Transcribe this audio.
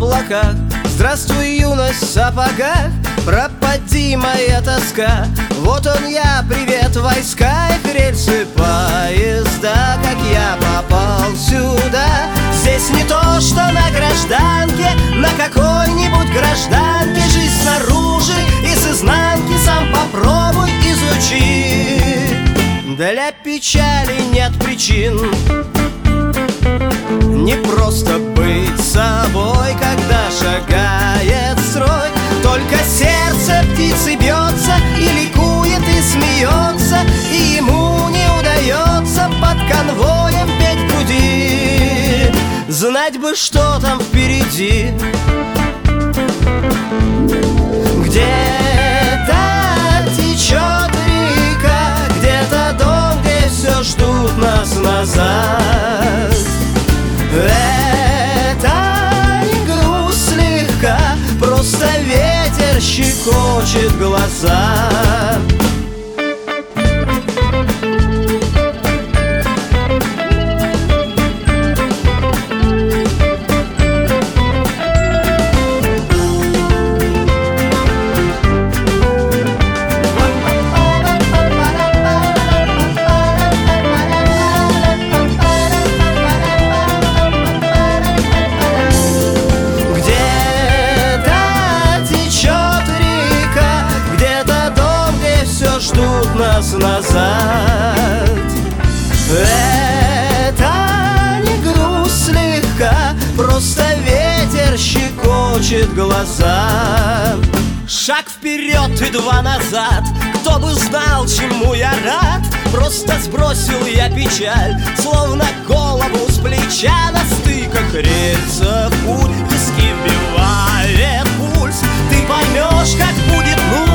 облаках. Здравствуй, юность в сапогах, пропади моя тоска. Вот он я, привет, войска, их рельсы поезда. Как я попал сюда? Здесь не то, что на гражданке, на какой-нибудь гражданке. Жизнь снаружи и с изнанки сам попробуй изучи. Для печали нет причин, не просто быть собой, когда шагает строй. Только сердце птицы бьется и ликует, и смеется, и ему не удается под конвоем петь в груди. Знать бы, что там впереди. Где-то течет река, где-то дом, где все ждут нас назад. Это не грусть слегка, просто ветер щекочет глаза. Ждут нас назад. Это не грусть слегка, просто ветер щекочет глаза. Шаг вперед и два назад, кто бы знал, чему я рад. Просто сбросил я печаль, словно голову с плеча. На стыках рельсов путь, виски вбивает пульс. Ты поймешь, как будет